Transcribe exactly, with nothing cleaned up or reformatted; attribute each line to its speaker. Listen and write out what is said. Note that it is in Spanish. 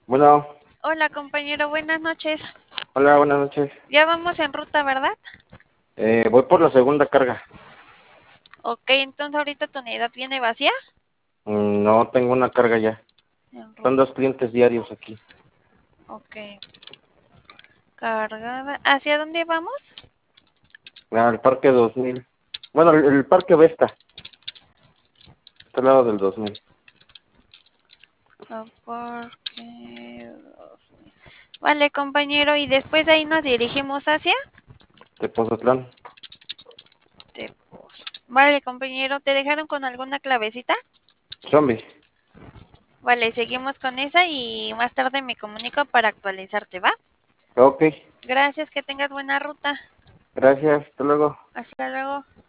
Speaker 1: Bueno,
Speaker 2: Hola compañero, buenas noches.
Speaker 1: hola, buenas noches.
Speaker 2: Ya vamos en ruta, ¿verdad?
Speaker 1: Eh, voy por la segunda carga.
Speaker 2: Ok, entonces ahorita tu unidad viene vacía.
Speaker 1: Mm, No tengo una carga ya.
Speaker 2: En
Speaker 1: Son
Speaker 2: ruta.
Speaker 1: dos clientes diarios aquí.
Speaker 2: Ok, cargada. ¿Hacia dónde vamos?
Speaker 1: Al Parque dos mil. Bueno, el, el Parque Vesta. Está al lado del dos mil.
Speaker 2: A Parque dos mil. Vale, compañero, y después de ahí nos dirigimos hacia
Speaker 1: De Pozotlán.
Speaker 2: Tepos. Vale, compañero, ¿te dejaron con alguna clavecita?
Speaker 1: Zombie.
Speaker 2: Vale, seguimos con esa y más tarde me comunico para actualizarte, ¿va?
Speaker 1: Ok,
Speaker 2: Gracias, que tengas buena ruta.
Speaker 1: gracias. Hasta luego.
Speaker 2: Hasta luego.